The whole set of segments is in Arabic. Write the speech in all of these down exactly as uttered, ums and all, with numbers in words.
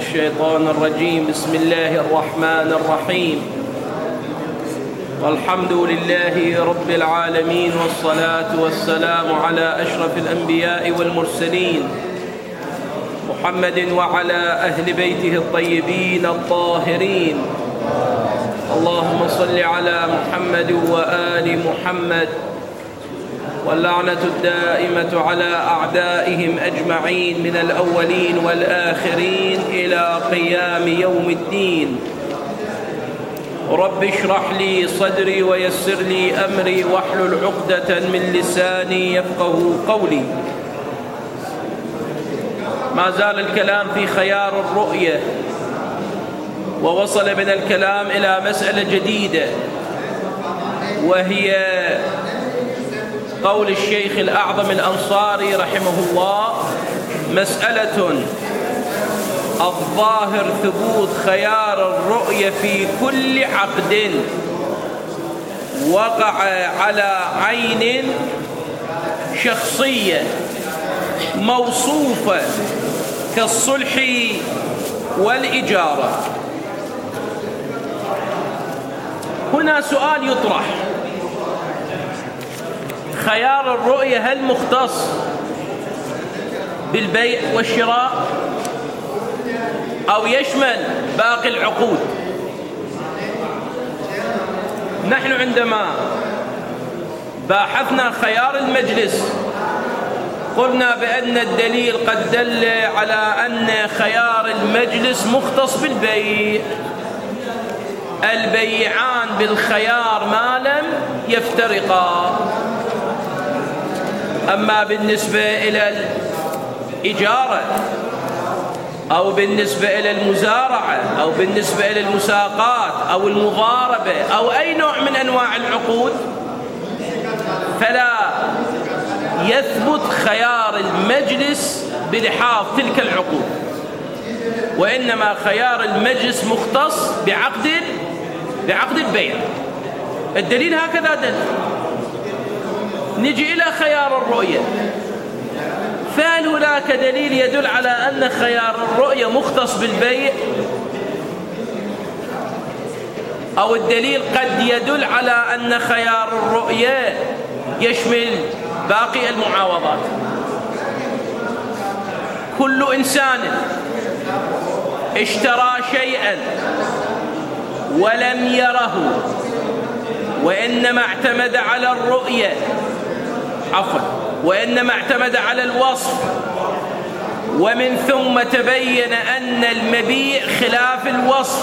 الشيطان الرجيم. بسم الله الرحمن الرحيم. والحمد لله رب العالمين، والصلاة والسلام على أشرف الأنبياء والمرسلين محمد وعلى أهل بيته الطيبين الطاهرين. اللهم صل على محمد وآل محمد، واللعنة الدائمة على أعدائهم أجمعين من الأولين والآخرين إلى قيام يوم الدين. رب اشرح لي صدري ويسر لي أمري واحلل عقدة من لساني يفقه قولي. ما زال الكلام في خيار الرؤية، ووصل بنا الكلام إلى مسألة جديدة، وهي قول الشيخ الأعظم الأنصاري رحمه الله: مسألة الظاهر ثبوت خيار الرؤية في كل عقد وقع على عين شخصية موصوفة كالصلح والإجارة. هنا سؤال يطرح: خيار الرؤية هل مختص بالبيع والشراء أو يشمل باقي العقود؟ نحن عندما باحثنا خيار المجلس قلنا بأن الدليل قد دل على أن خيار المجلس مختص بالبيع. البيعان بالخيار ما لم يفترقا. أما بالنسبة إلى الإجارة أو بالنسبة إلى المزارعة أو بالنسبة إلى المساقات أو المضاربة أو أي نوع من أنواع العقود، فلا يثبت خيار المجلس بلحاظ تلك العقود، وإنما خيار المجلس مختص بعقد بعقد البيع. الدليل هكذا دل. نجي إلى خيار الرؤية، فهل هناك دليل يدل على أن خيار الرؤية مختص بالبيع؟ أو الدليل قد يدل على أن خيار الرؤية يشمل باقي المعاوضات. كل إنسان اشترى شيئا ولم يره وإنما اعتمد على الرؤية عفوا وإنما اعتمد على الوصف، ومن ثم تبين أن المبيع خلاف الوصف،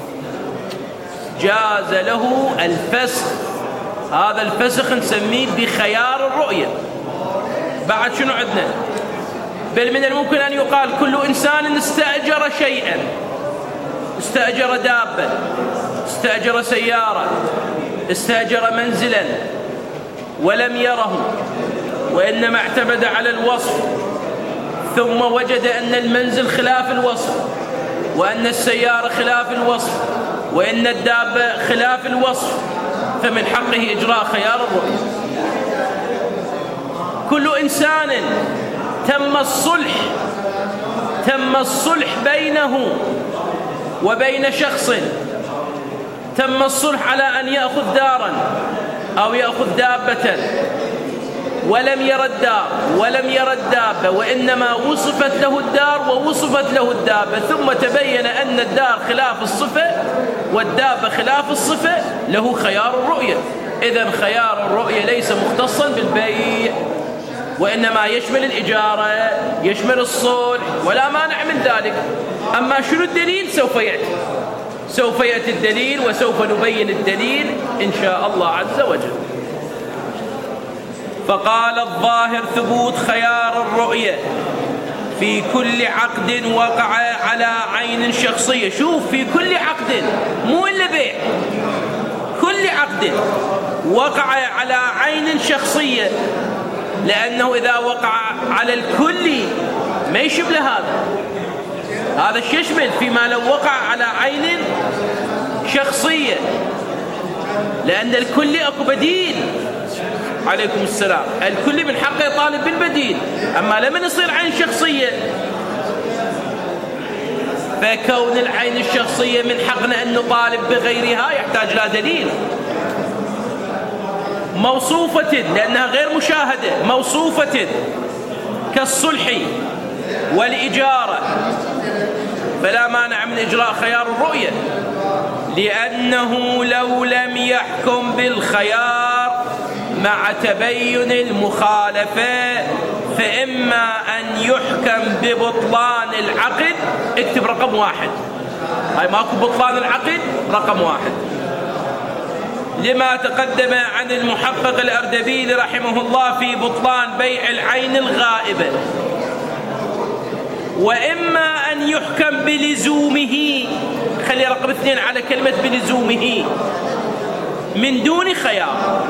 جاز له الفسخ. هذا الفسخ نسميه بخيار الرؤية. بعد شنو عندنا؟ بل من الممكن أن يقال كل إنسان استأجر شيئا، استأجر دابة، استأجر سيارة، استأجر منزلا ولم يره وإنما اعتمد على الوصف، ثم وجد أن المنزل خلاف الوصف، وأن السيارة خلاف الوصف، وأن الدابة خلاف الوصف، فمن حقه إجراء خيار الرؤية. كل إنسان تم الصلح تم الصلح بينه وبين شخص، تم الصلح على أن يأخذ دارا أو يأخذ دابة، ولم ير الدار ولم ير الدابة، وإنما وصفت له الدار ووصفت له الدابة، ثم تبين أن الدار خلاف الصفة والدابة خلاف الصفة، له خيار الرؤية. إذن خيار الرؤية ليس مختصا بالبيع، وإنما يشمل الإجارة، يشمل الصلح، ولا مانع من ذلك. أما شنو الدليل؟ سوف يأتي سوف يأتي الدليل، وسوف نبين الدليل إن شاء الله عز وجل. فقال: الظاهر ثبوت خيار الرؤية في كل عقد وقع على عين شخصية. شوف، في كل عقد، مو إلا بيع، كل عقد وقع على عين شخصية، لأنه إذا وقع على الكل ما يشمل هذا. هذا الشيء يشمل فيما لو وقع على عين شخصية، لأن الكل أكو بديل. عليكم السلام. الكل من حقه يطالب بالبديل، أما لما يصير عين شخصية فكون العين الشخصية من حقنا أن نطالب بغيرها يحتاج لا دليل. موصوفة لأنها غير مشاهدة، موصوفة كالصلح والإجارة فلا مانع من إجراء خيار الرؤية، لأنه لو لم يحكم بالخيار مع تبين المخالفة فإما أن يحكم ببطلان العقد. اكتب رقم واحد، هاي ماكو بطلان العقد، رقم واحد لما تقدم عن المحقق الأردبيلي رحمه الله في بطلان بيع العين الغائبة، وإما أن يحكم بلزومه. خلي رقم اثنين على كلمة بلزومه من دون خيار.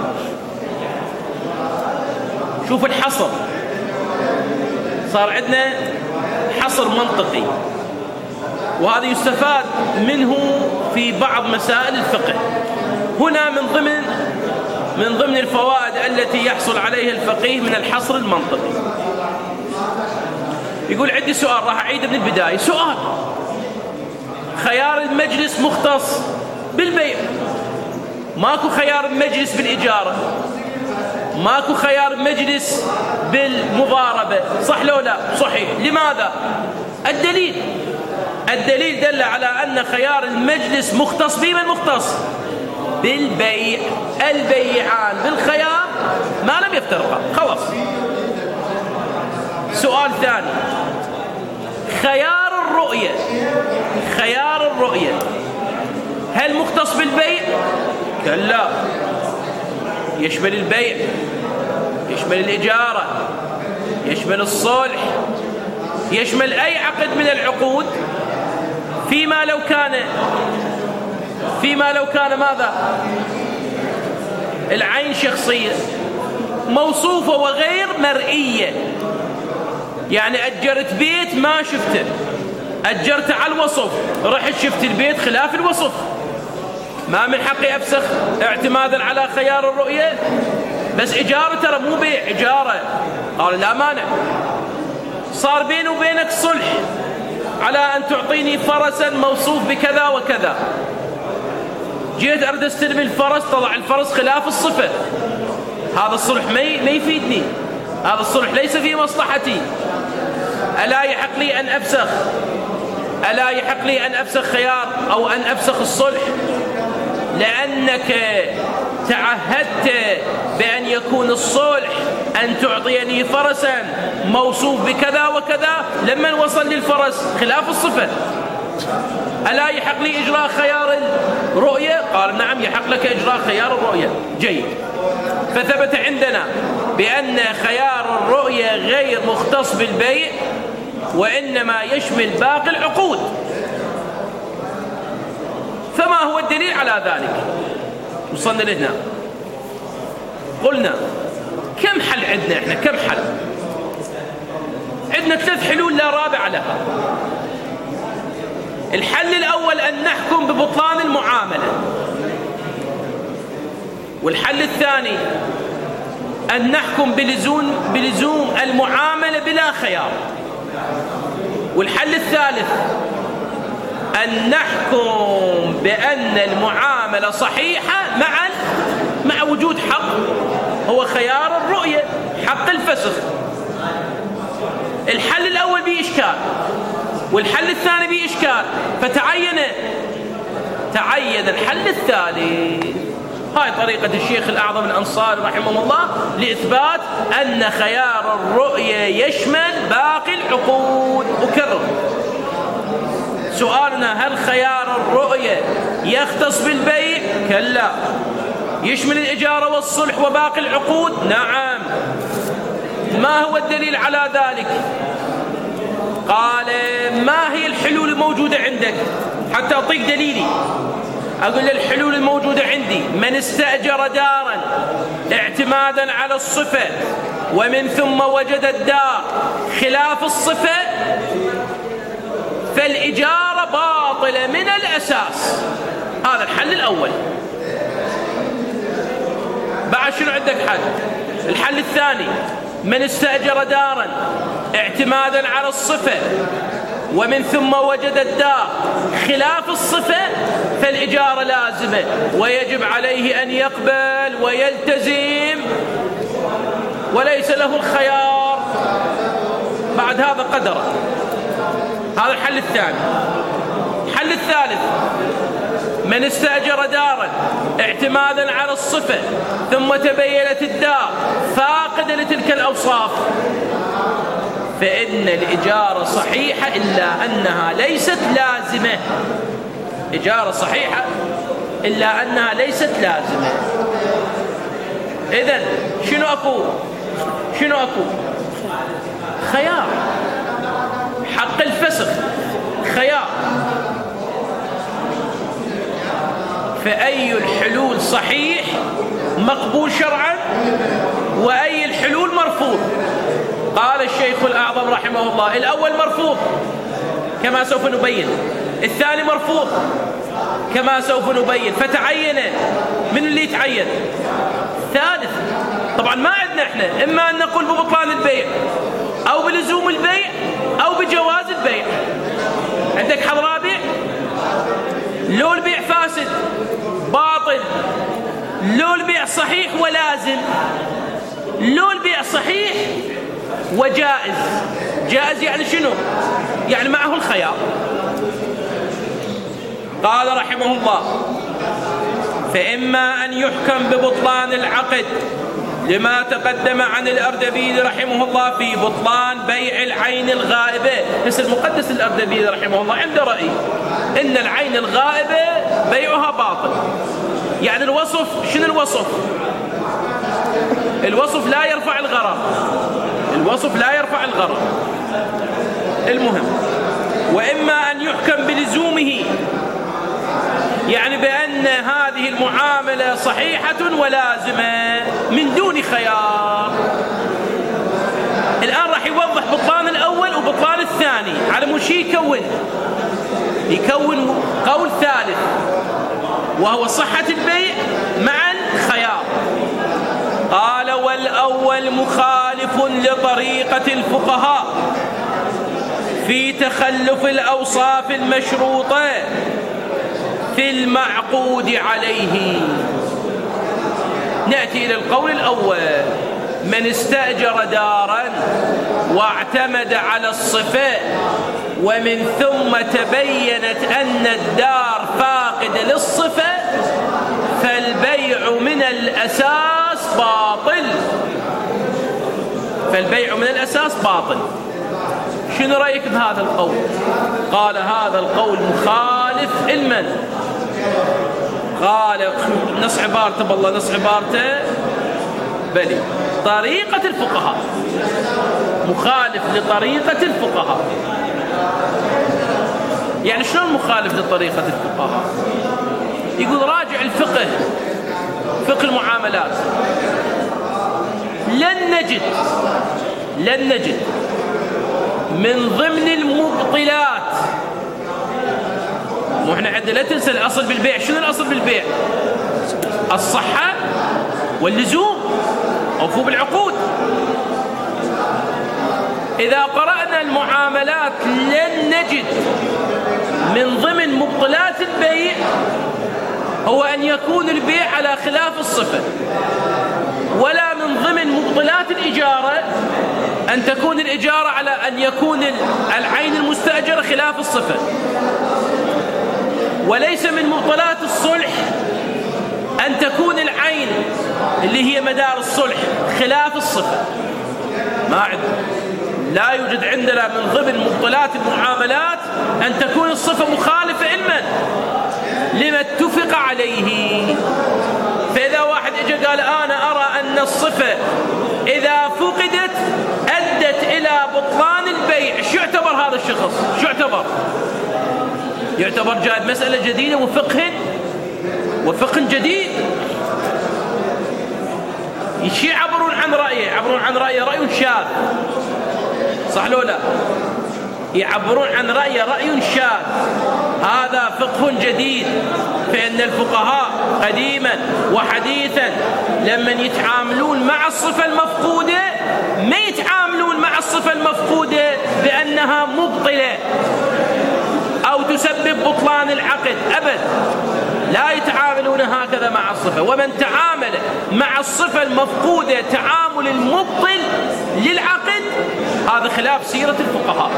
شوف الحصر، صار عندنا حصر منطقي، وهذا يستفاد منه في بعض مسائل الفقه. هنا من ضمن من ضمن الفوائد التي يحصل عليها الفقيه من الحصر المنطقي. يقول عندي سؤال راح أعيده من البداية. سؤال: خيار المجلس مختص بالبيع، ماكو خيار المجلس بالإجارة، ماكو خيار المجلس بالمضاربة، صح لو لا؟ صحيح. لماذا؟ الدليل الدليل دل على أن خيار المجلس مختص بمن مختص؟ بالبيع. البيعان بالخيار ما لم يفترقا، خلاص. سؤال ثاني: خيار الرؤية خيار الرؤية هل مختص بالبيع؟ كلا، يشمل البيع، يشمل الإجارة، يشمل الصلح، يشمل أي عقد من العقود، فيما لو كان فيما لو كان ماذا؟ العين شخصية موصوفة وغير مرئية. يعني أجرت بيت ما شفته، أجرت على الوصف، رحت شفت البيت خلاف الوصف، ما من حقي أفسخ اعتمادا على خيار الرؤية؟ بس إجارة ترى مو بيع، إجارة. قال لا مانع. صار بيني وبينك صلح على أن تعطيني فرسا موصوف بكذا وكذا، جيت أريد أستلم الفرس، طلع الفرس خلاف الصفة، هذا الصلح ما يفيدني، هذا الصلح ليس في مصلحتي. ألا يحق لي أن أفسخ ألا يحق لي أن أفسخ خيار أو أن أفسخ الصلح؟ لأنك تعهدت بأن يكون الصلح أن تعطيني فرسا موصوف بكذا وكذا، لما وصل للفرس خلاف الصفة ألا يحق لي إجراء خيار الرؤية؟ قال نعم يحق لك إجراء خيار الرؤية. جيد. فثبت عندنا بأن خيار الرؤية غير مختص بالبيع وإنما يشمل باقي العقود. فما هو الدليل على ذلك؟ وصلنا لهنا، قلنا كم حل عندنا احنا؟ كم حل عندنا؟ ثلاث حلول لا رابع لها. الحل الأول أن نحكم ببطلان المعاملة، والحل الثاني أن نحكم بلزوم بلزوم المعاملة بلا خيار، والحل الثالث أن نحكم بأن المعاملة صحيحة مع مع وجود حق هو خيار الرؤية، حق الفسخ. الحل الأول به إشكال والحل الثاني به إشكال، فتعين تعين الحل الثالث. هاي طريقة الشيخ الأعظم الأنصاري رحمه الله لإثبات أن خيار الرؤية يشمل باقي العقود. أكرر سؤالنا: هل خيار الرؤية يختص بالبيع؟ كلا. يشمل الإجارة والصلح وباقي العقود؟ نعم. ما هو الدليل على ذلك؟ قال: ما هي الحلول الموجودة عندك حتى أعطيك دليلي؟ أقول الحلول الموجودة عندي: من استأجر دارا اعتمادا على الصفة ومن ثم وجد الدار خلاف الصفة فالإجارة باطلة من الأساس. هذا الحل الأول. بعد شنو عندك حل؟ الحل الثاني: من استأجر دارا اعتمادا على الصفة ومن ثم وجد الدار خلاف الصفة فالإجارة لازمة، ويجب عليه أن يقبل ويلتزم وليس له الخيار بعد هذا قدره. هذا الحل الثاني. الحل الثالث: من استأجر دارا اعتمادا على الصفة ثم تبينت الدار فاقدة لتلك الأوصاف فإن الإجارة صحيحة إلا أنها ليست لازمة. إجارة صحيحة إلا أنها ليست لازمة. إذن شنو أكو؟ شنو أكو؟ خيار. حق الفسخ خيار. فأي الحلول صحيح مقبول شرعا وأي الحلول مرفوض؟ قال الشيخ الأعظم رحمه الله: الأول مرفوض كما سوف نبين، الثاني مرفوض كما سوف نبين. فتعين من اللي يتعين؟ الثالث. طبعا ما عندنا احنا إما أن نقول ببطلان البيع أو بلزوم البيع أو بجواز البيع. عندك حظ رابع: لو البيع فاسد باطل، لو البيع صحيح ولازم، لو البيع صحيح وجائز. جائز يعني شنو؟ يعني معه الخيار. قال رحمه الله: فإما أن يحكم ببطلان العقد لما تقدم عن الأردبيلي رحمه الله في بطلان بيع العين الغائبة. بس المقدس الأردبيلي رحمه الله عنده رأي إن العين الغائبة بيعها باطل. يعني الوصف، شنو الوصف؟ الوصف لا يرفع الغرر. الوصف لا يرفع الغرر. المهم: وإما أن يحكم بلزومه، يعني بأن هذه المعاملة صحيحة ولازمة من دون خيار. الآن راح يوضح بطلان الأول وبطلان الثاني على مش يكون يكون قول ثالث وهو صحة البيع مع الخيار. قال: والأول مخالف لطريقة الفقهاء في تخلف الأوصاف المشروطة في المعقود عليه. نأتي إلى القول الأول: من استأجر دارا واعتمد على الصفة ومن ثم تبينت أن الدار فاقدة للصفة فالبيع من الأساس باطل. فالبيع من الأساس باطل. شنو رأيك بهذا القول؟ قال: هذا القول مخالف المن. قال: نص عبارته، بالله نص عبارته بلي طريقة الفقهاء، مخالف لطريقة الفقهاء. يعني شلون مخالف لطريقة الفقهاء؟ يقول: راجع الفقه، فقه المعاملات، لن نجد لن نجد من ضمن المبطلات. مو احنا عندنا، لا تنسى الاصل بالبيع. شنو الاصل بالبيع؟ الصحة واللزوم، اوفوا بالعقود. اذا قرأنا المعاملات لن نجد من ضمن مبطلات البيع هو ان يكون البيع على خلاف الصفة، ولا من ضمن مبطلات الإجارة أن تكون الإجارة على أن يكون العين المستأجرة خلاف الصفة، وليس من مبطلات الصلح أن تكون العين اللي هي مدار الصلح خلاف الصفة. ما عندنا، لا يوجد عندنا من ضمن مبطلات المعاملات أن تكون الصفة مخالفة علما لما اتفق عليه. فإذا واحد اجى قال: أنا أرى أن الصفة إذا فقدت أدت إلى بطلان البيع، شو يعتبر هذا الشخص؟ شو يعتبر؟ يعتبر جايب مسألة جديدة وفقه وفقه جديد. شي يعبرون عن رأيه، يعبرون عن رأيه رأي شاذ، صح لو لا؟ يعبرون عن رأيه رأي شاذ. هذا فقه جديد. فإن الفقهاء قديما وحديثا لما يتعاملون مع الصفة المفقودة ما يتعاملون مع الصفة المفقودة بأنها مبطلة أو تسبب بطلان العقد أبد، لا يتعاملون هكذا مع الصفة. ومن تعامل مع الصفة المفقودة تعامل المبطل للعقد هذا خلاف سيرة الفقهاء،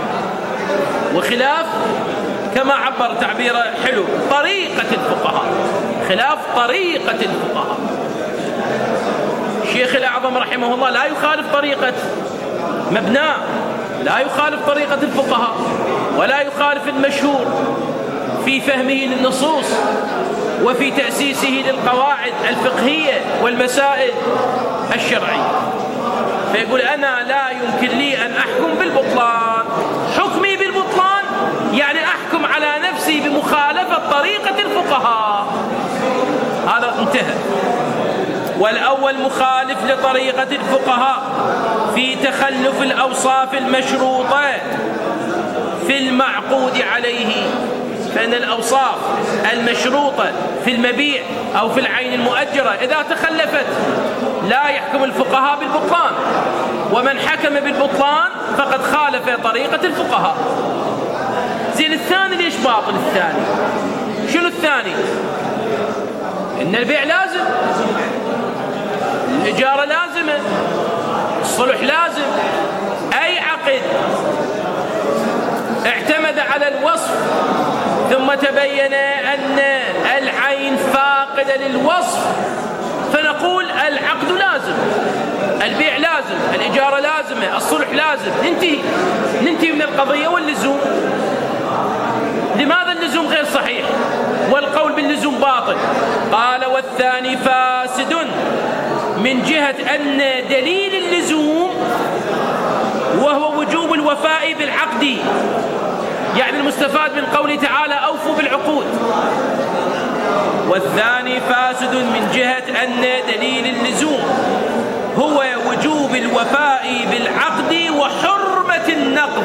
وخلاف كما عبر تعبيره حلو طريقة الفقهاء، خلاف طريقة الفقهاء. الشيخ الأعظم رحمه الله لا يخالف طريقة مبناه، لا يخالف طريقة الفقهاء، ولا يخالف المشهور في فهمه للنصوص وفي تأسيسه للقواعد الفقهية والمسائل الشرعية. فيقول أنا لا يمكن لي أن أحكم بالبطلان، حكمي بالبطلان يعني أحكم على نفسي بمخالفة طريقة الفقهاء. هذا انتهى. والأول مخالف لطريقة الفقهاء في تخلف الأوصاف المشروطة في المعقود عليه، فإن الأوصاف المشروطة في المبيع أو في العين المؤجرة إذا تخلفت لا يحكم الفقهاء بالبطلان، ومن حكم بالبطلان فقد خالف طريقة الفقهاء. زين الثاني ليش باطل؟ الثاني شنو الثاني؟ إن البيع لازم، الإجارة لازمة، الصلح لازم. أي عقد اعتمد على الوصف ثم تبين أن العين فاقدة للوصف فنقول العقد لازم، البيع لازم، الإجارة لازمة، الصلح لازم، ننتهي ننتهي من القضية واللزوم. لماذا اللزوم غير صحيح والقول باللزوم باطل؟ قال والثاني فاسد من جهة أن دليل اللزوم وهو وجوب الوفاء بالعقد، يعني المستفاد من قوله تعالى أوفوا بالعقود. والثاني فاسد من جهة أن دليل اللزوم هو وجوب الوفاء بالعقد وحرمة النقض.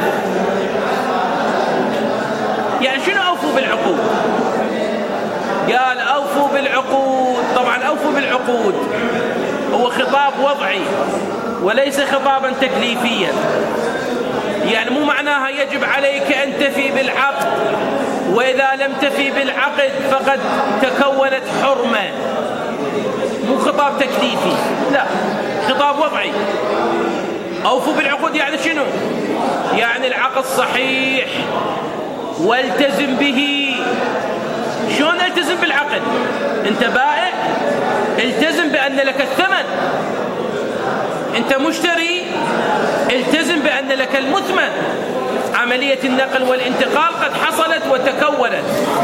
يعني شنو أوفوا بالعقود؟ قال أوفوا بالعقود. طبعا أوفوا بالعقود هو خطاب وضعي وليس خطابا تكليفيا، يعني مو معناها يجب عليك أن تفي بالعقد، وإذا لم تفي بالعقد فقد تكونت حرمة. مو خطاب تكليفي، لا، خطاب وضعي. أوفوا بالعقود يعني شنو؟ يعني العقد صحيح والتزم به. شلون التزم بالعقد؟ انت بائع، التزم بأن لك الثمن. انت مشتري، التزم بأن لك المثمن. عملية النقل والانتقال قد حصلت وتكونت.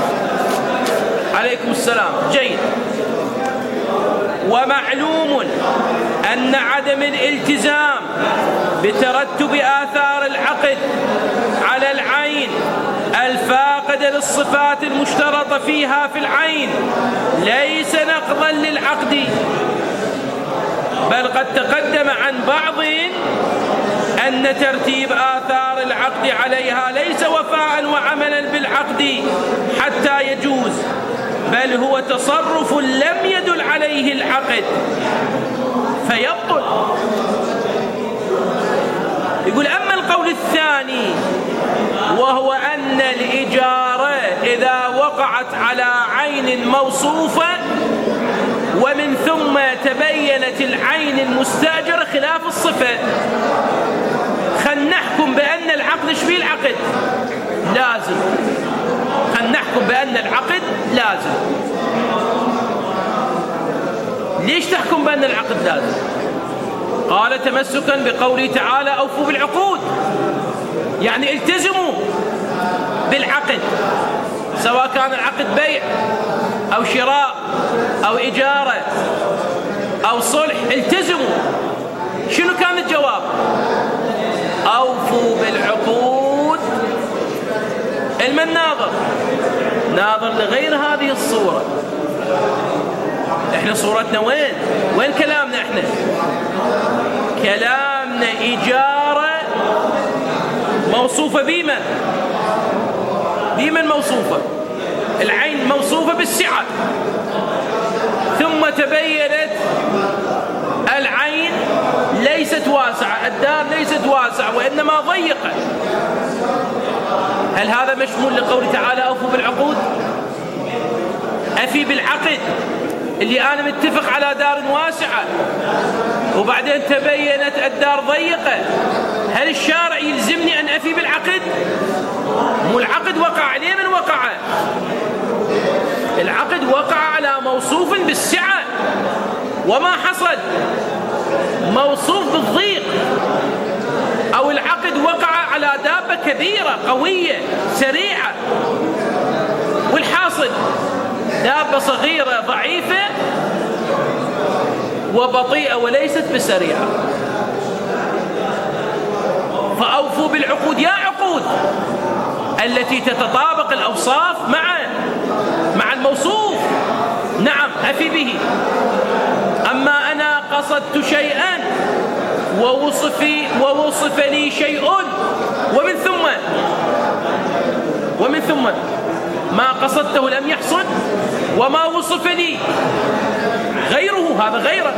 عليكم السلام. جيد. ومعلوم أن عدم الالتزام بترتب آثار العقد على العين الفاقدة للصفات المشترطة فيها في العين ليس نقضا للعقد، بل قد تقدم عن بعض أن ترتيب آثار العقد عليها ليس وفاء وعملا بالعقد حتى يجوز، بل هو تصرف لم يدل عليه العقد فيبطل. يقول أما القول الثاني وهو أن الإجارة إذا وقعت على عين موصوفة ومن ثم تبينت العين المستأجرة خلاف الصفة، خل نحكم بأن العقد ايش فيه؟ العقد لازم. خل نحكم بأن العقد لازم. ليش تحكم بأن العقد لازم؟ قال تمسكا بقوله تعالى أوفوا بالعقود، يعني التزموا بالعقد، سواء كان العقد بيع أو شراء أو إجارة أو صلح، التزموا. شنو كان الجواب؟ أوفوا بالعقود. المن ناظر ناظر لغير هذه الصورة. احنا صورتنا وين؟ وين كلامنا احنا؟ كلامنا إجارة موصوفة بمن؟ بمن موصوفة؟ العين موصوفة بالسعة، ثم تبينت العين ليست واسعة، الدار ليست واسعة وإنما ضيقة. هل هذا مشمول لقوله تعالى أوفوا بالعقود؟ أفي بالعقد اللي أنا متفق على دار واسعة وبعدين تبينت الدار ضيقة، هل الشارع يلزمني أن أفي بالعقد؟ مو العقد وقع عليه، من وقع؟ العقد وقع على موصوف بالسعة، وما حصل موصوف بالضيق. أو العقد وقع على دابة كبيرة قوية سريعة، والحاصل دابة صغيرة ضعيفة وبطيئة وليست بسريعة. فأوفوا بالعقود، يا عقود التي تتطابق الأوصاف مع مع الموصوف، نعم أفي به. أما أنا قصدت شيئا ووصف ووصف لي شيء ومن ثم ومن ثم ما قصدته لم يحصل، وما وصف لي غيره هذا غيره،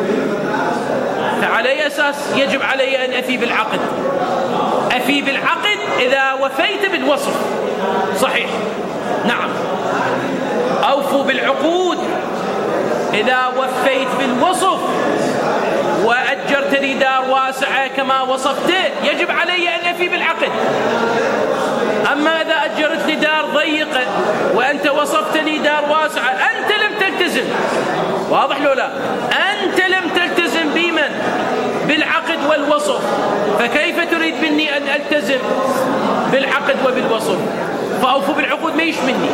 فعلى أي أساس يجب علي أن أفي بالعقد؟ أفي بالعقد إذا وفيت بالوصف، صحيح، نعم. أوفوا بالعقود إذا وفيت بالوصف وأجرت لي دار واسعة كما وصفت، يجب علي أن أفي بالعقد. أما إذا أجرت لي دار ضيقة وأنت وصفت لي دار واسعة، أنت لم تلتزم، واضح لو لا؟ أنت لم تلتزم بمن؟ بالعقد والوصف، فكيف تريد مني أن ألتزم بالعقد وبالوصف؟ فأوفوا بالعقود ما يشملني.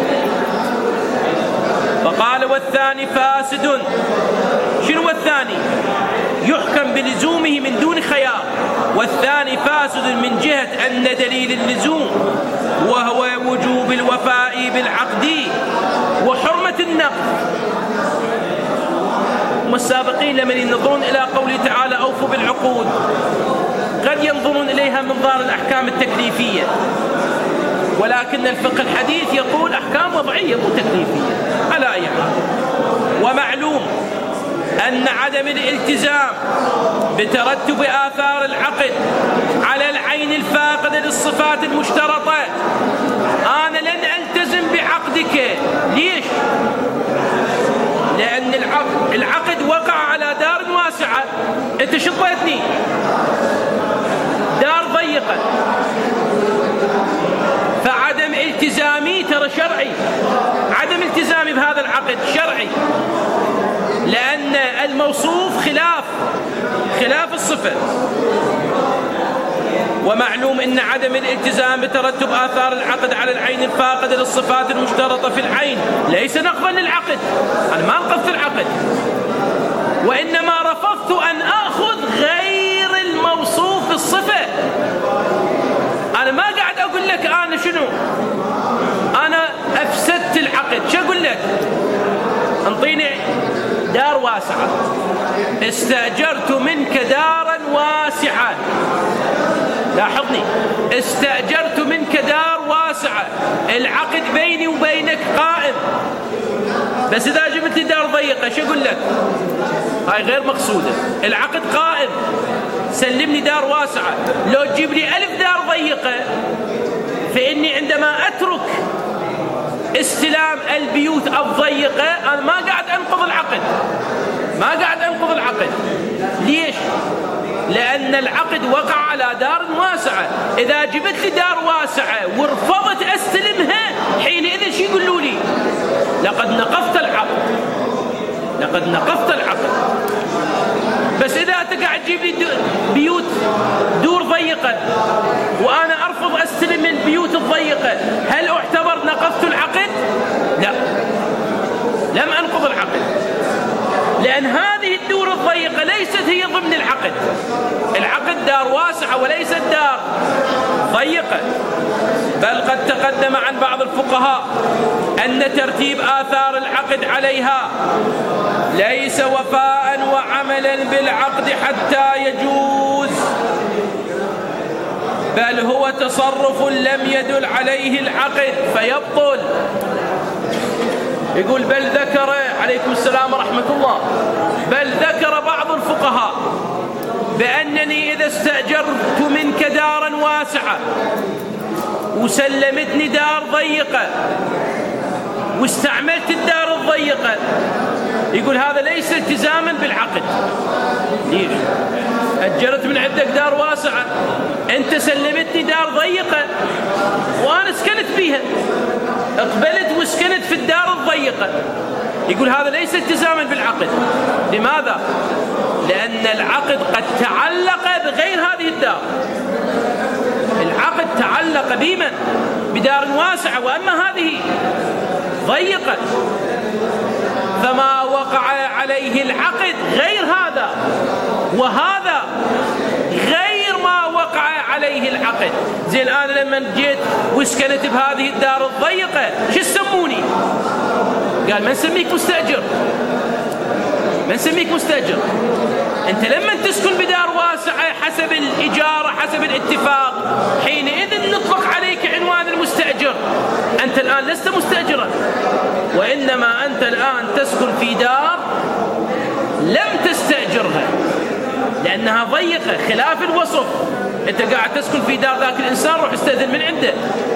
فقال والثاني فاسد. شنو الثاني؟ يحكم بلزومه من دون خيار. والثاني فاسد من جهة أن دليل اللزوم وهو وجوب الوفاء بالعقد وحرمة النقض. والسابقين لمن ينظرون إلى قوله تعالى أوفوا بالعقود قد ينظرون إليها من منظار الأحكام التكليفية، ولكن الفقه الحديث يقول أحكام وضعية مو تكليفية على أي حال. ومعلوم أن عدم الالتزام بترتب آثار العقد على العين الفاقدة للصفات المشترطة، أنا لن ألتزم بعقدك. ليش؟ لأن العقد, العقد وقع على دار واسعة، أنت شطيتني دار ضيقة، فعدم التزامي ترى شرعي، عدم التزامي بهذا العقد شرعي، لأن الموصوف خلاف خلاف الصفة. ومعلوم أن عدم الالتزام بترتب آثار العقد على العين الفاقدة للصفات المشترطة في العين ليس نقضا للعقد. أنا ما نقضت العقد، وإنما رفضت أن أخذ غير الموصوف بالصفة. أنا ما قاعد أقول لك أنا شنو، أنا أفسدت العقد. شو أقول لك؟ انطيني دار واسعة، استأجرت منك دارا واسعة، لاحظني، استأجرت منك دار واسعة، العقد بيني وبينك قائم، بس إذا جبت لي دار ضيقة شو أقول لك؟ هاي غير مقصودة. العقد قائم، سلمني دار واسعة. لو تجيب لي ألف دار ضيقة فإني عندما أترك استلام البيوت الضيقة أنا ما قاعد أنقض العقد، ما قاعد أنقض العقد. ليش؟ لأن العقد وقع على دار واسعة. إذا جبت لي دار واسعة ورفضت أستلمها حينئذ شو يقولوا لي؟ لقد نقضت العقد، لقد نقضت العقد. بس إذا أنت قاعد تجيب لي بيوت دور ضيقة وأنا أرفض أستلم البيوت الضيقة، هل أعتبر نقضت العقد؟ لا، لم أنقض العقد، لأن هذه الدور الضيقة ليست هي ضمن العقد. العقد دار واسعة وليست دار ضيقة. بل قد تقدم عن بعض الفقهاء أن ترتيب آثار العقد عليها ليس وفاء وعملا بالعقد حتى يجوز، بل هو تصرف لم يدل عليه العقد فيبطل. يقول بل ذكر، عليكم السلام ورحمة الله، بل ذكر بعض الفقهاء بأنني إذا استأجرت منك دارا واسعة وسلمتني دار ضيقة واستعملت الدار الضيقة، يقول هذا ليس التزاما بالعقد. ليش؟ أجرت من عندك دار واسعة، أنت سلمتني دار ضيقة وأنا سكنت فيها، اقبلت وسكنت في الدار الضيقة، يقول هذا ليس التزاما بالعقد. لماذا؟ لأن العقد قد تعلق بغير هذه الدار. العقد تعلق بمن؟ بدار واسعة، وأما هذه ضيقة، فما وقع عليه العقد غير هذا، وهذا غير ما وقع عليه العقد. زي الآن لما جيت وسكنت بهذه الدار الضيقة، شو تسموني؟ قال ما نسميك مستأجر، ما نسميك مستأجر. أنت لما تسكن بدار واسعة حسب الإجارة حسب الاتفاق، حينئذ نطلق عليك عنوان المستأجر. أنت الآن لست مستأجرا، وإنما أنت الآن تسكن في دار لم تستأجرها لأنها ضيقة خلاف الوصف. أنت قاعد تسكن في دار ذاك الإنسان، روح استأذن من عنده،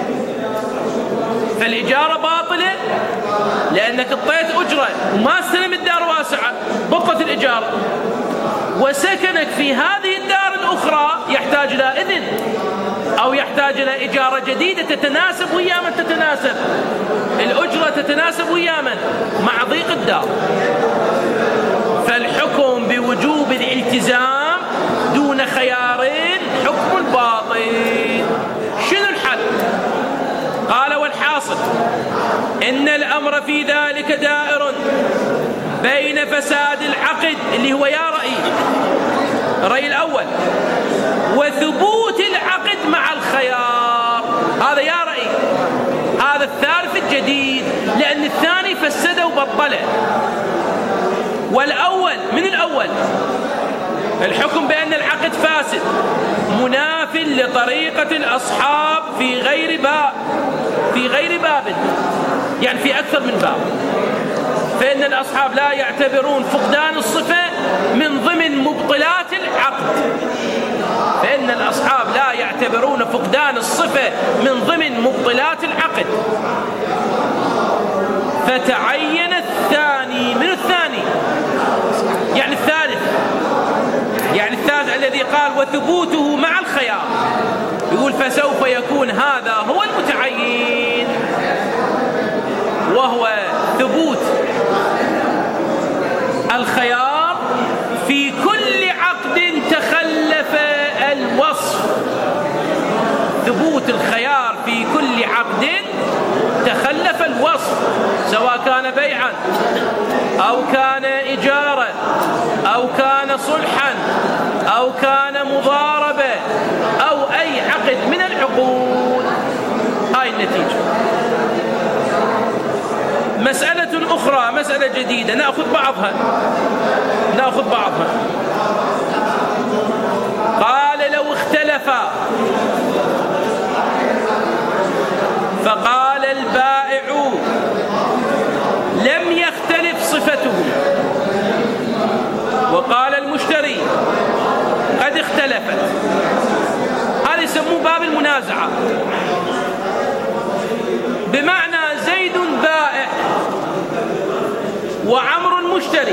فالإجارة باطلة لأنك اعطيت أجرة وما استلم الدار واسعة، بطلت الإجارة. وسكنك في هذه الدار الأخرى يحتاج إلى إذن أو يحتاج إلى إجارة جديدة تتناسب ويا من تتناسب الأجرة، تتناسب ويا من؟ مع ضيق الدار. فالحكم بوجوب الالتزام دون خيارين حكم الباطل. شنو الحل؟ قال والحاصل إن الأمر في ذلك دائر بين فساد العقد اللي هو يا رأي الرأي الأول وثبوت العقد مع الخيار، هذا يا رأي. هذا الثالث الجديد، لأن الثاني فسده وبطله. والأول من الأول الحكم بأن العقد فاسد مناف لطريقة الأصحاب في غير باب في غير باب يعني في أكثر من باب. فإن الأصحاب لا يعتبرون فقدان الصفة من ضمن مبطلات العقد، فإن الأصحاب لا يعتبرون فقدان الصفة من ضمن مبطلات العقد. فتعين الثاني من الثاني يعني الثالث يعني الثالث الذي قال وثبوته مع الخيار، يقول فسوف يكون هذا هو المتعين، وهو ثبوت الخيار في كل عقد تخلف الوصف. ثبوت الخيار في كل عقد تخلف الوصف، سواء كان بيعا أو كان إجارة أو كان صلحا أو كان مضاربة أو أي عقد من العقود. هاي النتيجة. مسألة أخرى، مسألة جديدة، نأخذ بعضها نأخذ بعضها قال لو اختلفا فقال البائع لم يختلف صفته، وقال المشتري قد اختلفت، هذا يسموه باب المنازعة. بمعنى زيد بائع وعمر مشتري.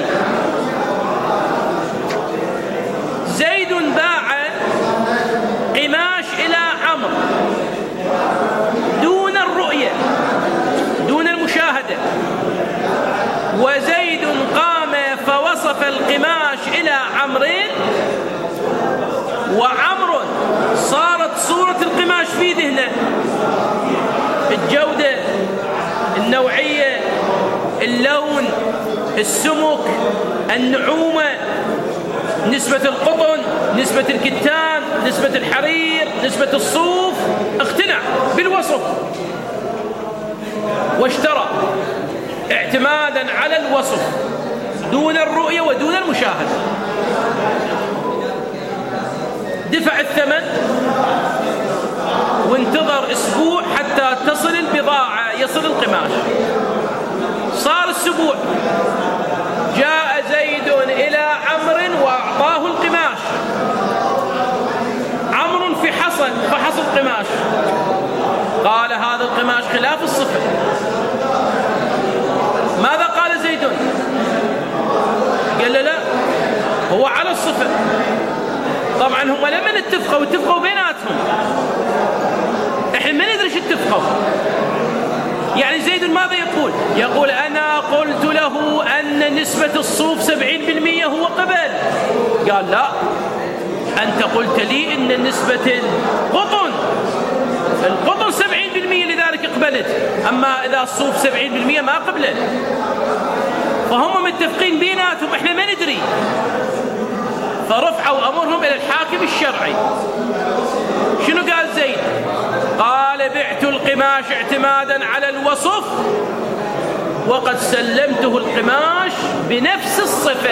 زيد باع قماش إلى عمرو دون الرؤية دون المشاهدة، وزيد قام فوصف القماش إلى عمرو، وعمر صارت صورة القماش في ذهنه، الجودة، النوعية، اللون، السمك، النعومة، نسبة القطن، نسبة الكتان، نسبة الحرير، نسبة الصوف، اقتنع بالوصف واشترى اعتمادا على الوصف دون الرؤية ودون المشاهدة. دفع الثمن وانتظر اسبوع حتى تصل البضاعة، يصل القماش. صار السبوع، جاء زيد إلى عمرو وأعطاه القماش، القماش. قال هذا القماش خلاف الصفة. ماذا قال زيد؟ قال له لا، هو على الصفة. طبعا هم لما اتفقوا اتفقوا بيناتهم، احنا ما ندري ايش اتفقوا. يعني زيد ماذا يقول؟ يقول أنا قلت له أن نسبة الصوف سبعين بالمئة هو قبل. قال لا، أنت قلت لي أن نسبة القطن القطن سبعين بالمئة لذلك قبلت، أما إذا الصوف سبعين بالمئة ما قبلت. فهم متفقين بيناتهم، احنا ما ندري. فرفعوا أمرهم إلى الحاكم الشرعي. شنو قال زيد؟ قال بعت القماش اعتمادا على الوصف وقد سلمته القماش بنفس الصفة.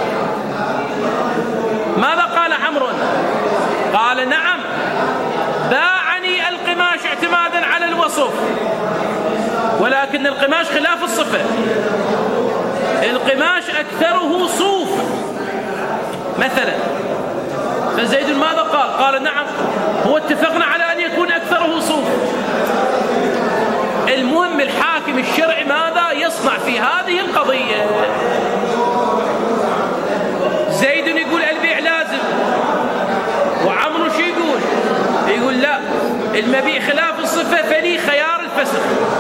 ماذا قال عمرو؟ قال نعم، باعني القماش اعتمادا على الوصف، ولكن القماش خلاف الصفة. القماش أكثره صوف مثلا. فزيد ماذا قال؟ قال نعم، هو اتفقنا على أن يكون أكثره صوف. المهم الحاكم الشرعي ماذا يصنع في هذه القضية؟ زيد يقول البيع لازم، وعمرو شو يقول؟ يقول لا، المبيع خلاف الصفة فلي خيار الفسخ.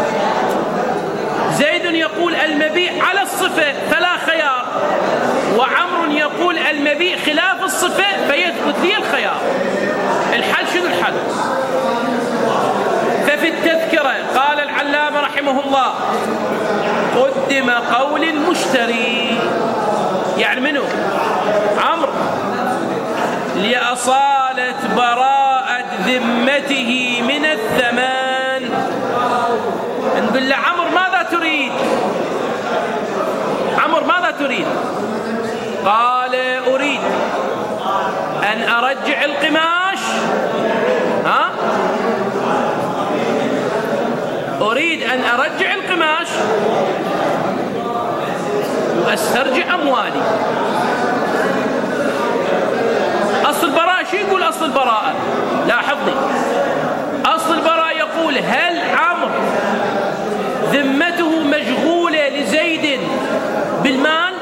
زيد يقول المبيع على الصفة فلا خيار، وعمر يقول المبيع خلاف الصفة فيثبت لي الخيار. الحل شنو الحل؟ ففي التذكرة قال العلامة رحمه الله قدم قول المشتري، يعني منه عمرو، لأصالة براءة ذمته من الثمن. نقول له عمرو ماذا تريد؟ عمرو ماذا تريد؟ قال أريد أن أرجع القماش، ها؟ أريد أن أرجع القماش وأسترجع أموالي. أصل البراءة شو يقول؟ أصل البراءة لاحظني، أصل البراءة يقول هل عمرو ذمته مشغولة لزيد بالمال؟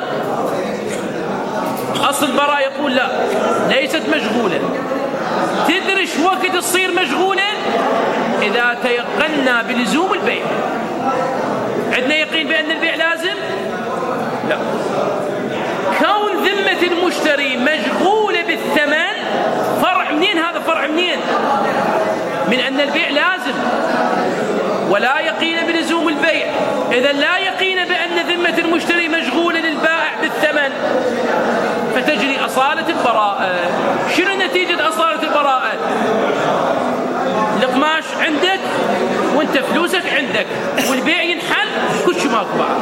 أصل البراءة يقول لا، ليست مشغولة. تدري شو وقت تصير مشغولة؟ إذا تيقنا بلزوم البيع. عندنا يقين بأن البيع لازم؟ لا. كون ذمة المشتري مشغولة بالثمن فرع منين؟ هذا فرع منين؟ من أن البيع لازم، ولا يقين بلزوم البيع. إذا لا يقين بأن ذمة المشتري مشغولة للبائع بالثمن، فتجري أصالة البراءة. شنو نتيجة أصالة البراءة؟ القماش عندك وانت فلوسك عندك، والبيع ينحل كل شيء ماكو بعض.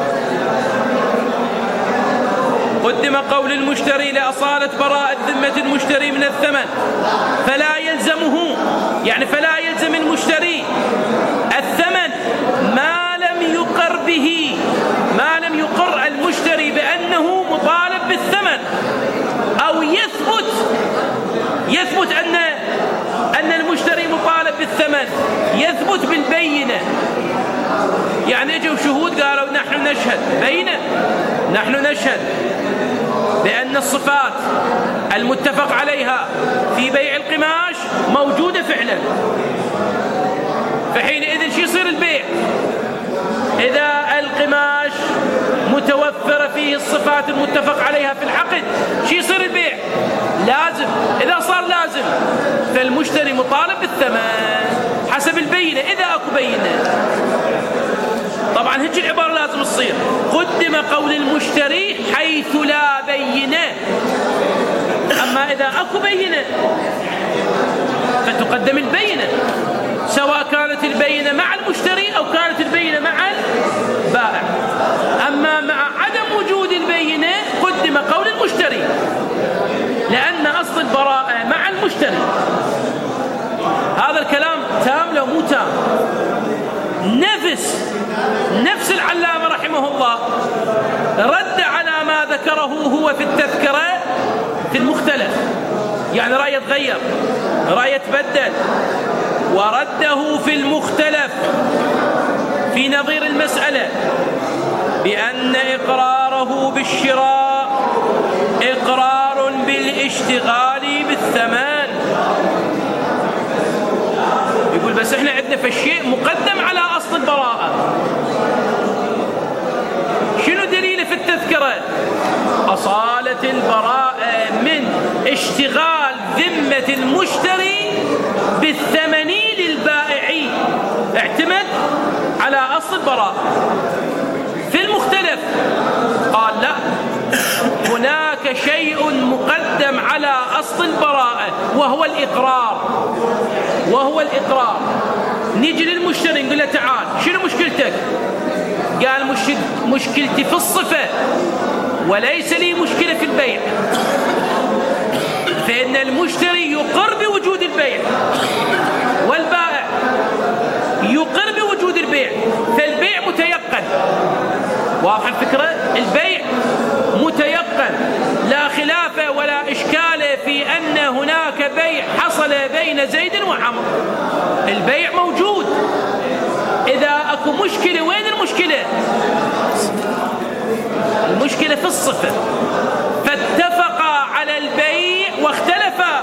قدم قول المشتري لأصالة براءة ذمة المشتري من الثمن، فلا يلزمه، يعني فلا يلزم المشتري الثمن ما لم يقر به، ما لم يقر المشتري بأنه مطالب بالثمن، أو يثبت يثبت أن أن المشتري مطالب بالثمن، يثبت بالبينة. يعني اجوا شهود قالوا نحن نشهد، بينة نحن نشهد بأن الصفات المتفق عليها في بيع القماش موجودة فعلا. فحينئذ شو يصير البيع؟ إذا القماش متوفر فيه الصفات المتفق عليها في العقد، شو يصير البيع؟ لازم. إذا صار لازم فالمشتري مطالب بالثمن حسب البينة، إذا أكو بينة. طبعا هيك العبارة لازم تصير، قدم قول المشتري حيث لا بينة. أما إذا أكو بينة فتقدم البينة، سواء كانت البينة مع المشتري أو كانت البينة مع البائع. أما مع عدم وجود البينة قدم قول المشتري، لأن أصل البراءة مع المشتري. هذا الكلام تام لو مو تام؟ نفس نفس العلامة رحمه الله رد على ما ذكره هو في التذكرة في المختلف. يعني يعني رأيه تغير، رأيه تبدل، ورده في المختلف في نظير المسألة بأن إقراره بالشراء إقرار بالاشتغال بالثمن. يقول بس احنا عندنا في الشيء مقدم على أصل البراءة. شنو دليله في التذكرة؟ أصالة البراءة من اشتغال ذمة المشتري بالثمن للبائع، اعتمد على أصل البراءة. في المختلف قال لا، هناك شيء مقدم على أصل البراءة وهو الإقرار، وهو الإقرار. نيجي للمشتري نقول له تعال شنو مشكلتك؟ قال مشكلتي في الصفة وليس لي مشكلة في البيع. فإن المشتري يقر بوجود البيع والبائع يقر بوجود البيع، فالبيع متيقن. واضح الفكرة؟ البيع متيقن، لا خلاف ولا إشكال في أن هناك بيع حصل بين زيد وعمر، البيع موجود. إذا أكو مشكلة، وين المشكلة؟ المشكلة في الصفة. فاتفقا على البيع واختلفا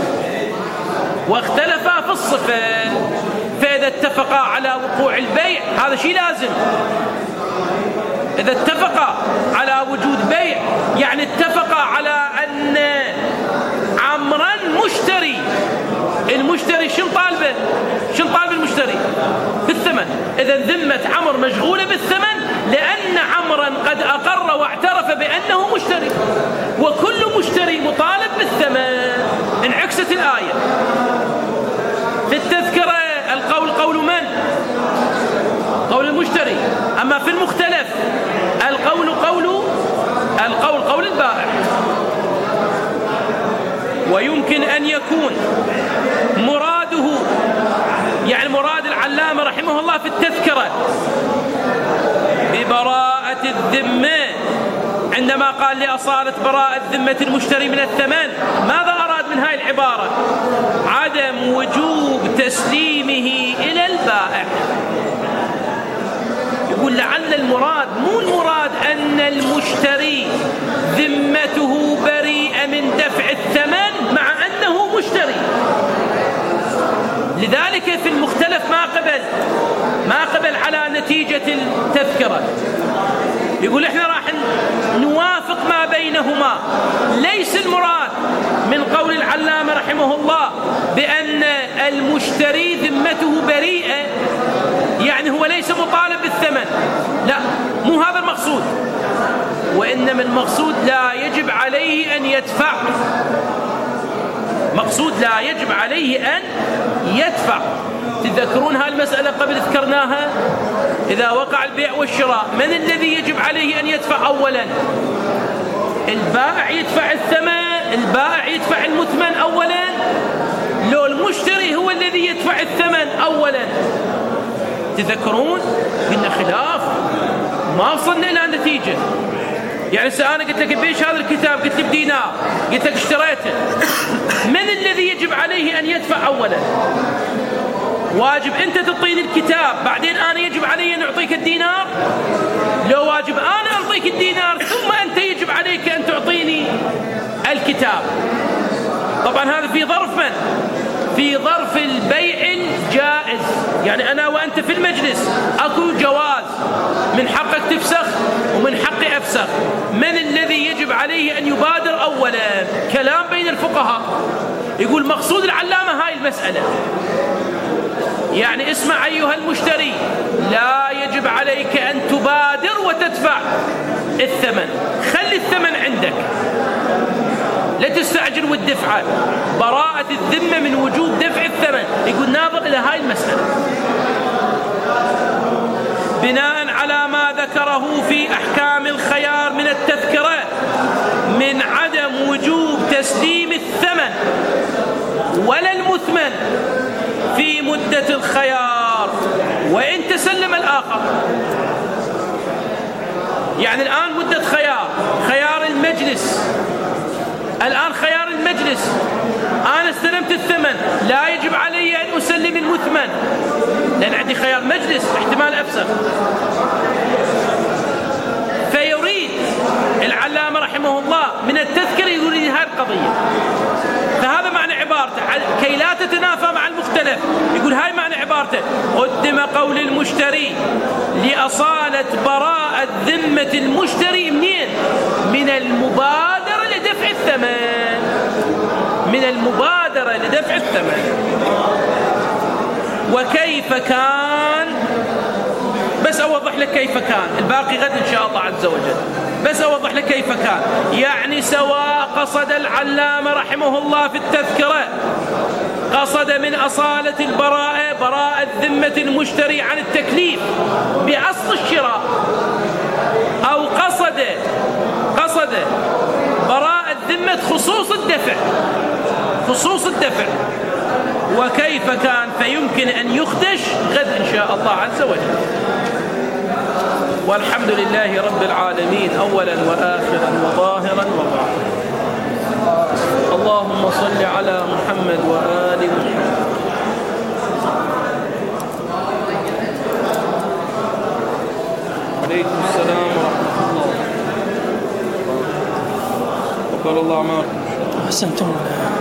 واختلفا في الصفة. فإذا اتفقا على وقوع البيع هذا شيء لازم. إذا اتفقا على وجود بيع يعني اتفقا على أن عمرا مشتري. المشتري شن طالبه؟ شن طالب المشتري؟ بالثمن. إذا ذمة عمر مشغولة بالثمن لأن عمرا قد أقر واعترف بأنه مشتري، وكل مشتري مطالب بالثمن. انعكست الآية. في التذكرة القول قول من؟ قول المشتري. أما في المختلف القول قول القول قول البائع. ويمكن أن يكون مراده، يعني مراد العلامة رحمه الله في التذكرة ببراءة الذمة عندما قال لأصالة براءة ذمة المشتري من الثمن، ماذا أراد من هاي العبارة؟ عدم وجوب تسليمه إلى البائع. يقول لعل المراد مو المراد أن المشتري ذمته بريئة من دفع الثمن مع أنه مشتري. لذلك في المختلف ما قبل ما قبل على نتيجة التذكرة. يقول احنا راح نوافق ما بينهما. ليس المراد من قول العلامة رحمه الله بأن المشتري ذمته بريئة يعني هو ليس مطالب بالثمن، لا، مو هذا المقصود. وإنما المقصود لا يجب عليه أن يدفع. مقصود لا يجب عليه أن يدفع. تذكرون هالمسألة قبل ذكرناها؟ إذا وقع البيع والشراء من الذي يجب عليه أن يدفع أولا؟ البائع يدفع الثمن، البائع يدفع المثمن أولا، لو المشتري هو الذي يدفع الثمن أولا؟ تذكرون؟ قلنا خلاف، ما وصلنا إلى نتيجة. يعني أنا قلت لك بيش هذا الكتاب، قلت لي بدينار، قلت لك اشتريته، من الذي يجب عليه أن يدفع أولا؟ واجب أنت تعطيني الكتاب بعدين أنا يجب علي أن أعطيك الدينار؟ لو واجب أنا أعطيك الدينار ثم أنت يجب عليك أن تعطيني الكتاب. طبعا هذا في ظرف من؟ في ظرف البيع الجائز. يعني أنا وأنت في المجلس أكو جواز، من حقك تفسخ ومن حقي أفسخ. من الذي يجب عليه أن يبادر أولا؟ كلام بين الفقهاء. يقول مقصود العلامة هاي المسألة، يعني اسمع أيها المشتري، لا يجب عليك أن تبادر وتدفع الثمن، خلي الثمن عندك، لا تستعجل والدفع. براءة الذمة من وجوب دفع الثمن. يقول ناظر إلى هاي المسألة بناء على ما ذكره في أحكام الخيار من التذكرة من عدم وجوب تسليم الثمن ولا المثمن في مدة الخيار وإن تسلم الآخر. يعني الآن مدة خيار، خيار المجلس، الآن خيار المجلس أنا استلمت الثمن، لا يجب علي أن أسلم المثمن، لأن عندي خيار مجلس احتمال أفسخ. فيريد العلامة رحمه الله من التذكرة يريد هذه القضية، فهذا معنى عبارته كي لا تتنافى مع المختلف. يقول هاي معنى عبارته: قدم قول المشتري لأصالة براءة ذمة المشتري منين؟ من المبادرة لدفع الثمن، من المبادرة لدفع الثمن. وكيف كان، بس أوضح لك كيف كان، الباقي غد إن شاء الله عز وجل، بس أوضح لك كيف كان. يعني سواء قصد العلامة رحمه الله في التذكرة قصد من أصالة البراءة براءة ذمة المشتري عن التكليف بأصل الشراء، أو قصد قصد براءة ذمة خصوص الدفع، خصوص الدفع. وكيف كان فيمكن أن يخدش غد إن شاء الله عز وجل. والحمد لله رب العالمين أولا وآخرا وظاهرا وباطنا. اللهم صل على محمد وآل محمد. عليكم السلام ورحمة الله. وقال الله معكم. أحسنتم.